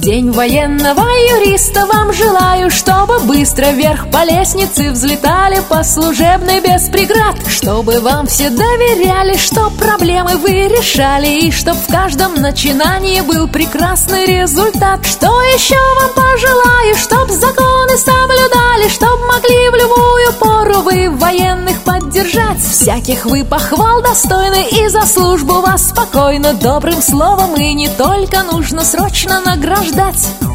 день военного юриста вам желаю, чтобы быстро вверх по лестнице взлетали по служебной без преград, чтобы вам все доверяли, чтоб проблемы вы решали, и чтоб в каждом начинании был прекрасный результат. Что еще вам пожелаю? Чтоб законы соблюдали, чтоб могли в любую пору вы военных поддержать. Всяких вы похвал достойны, и за службу вас спокойно добрым словом и не только нужно срочно награждать.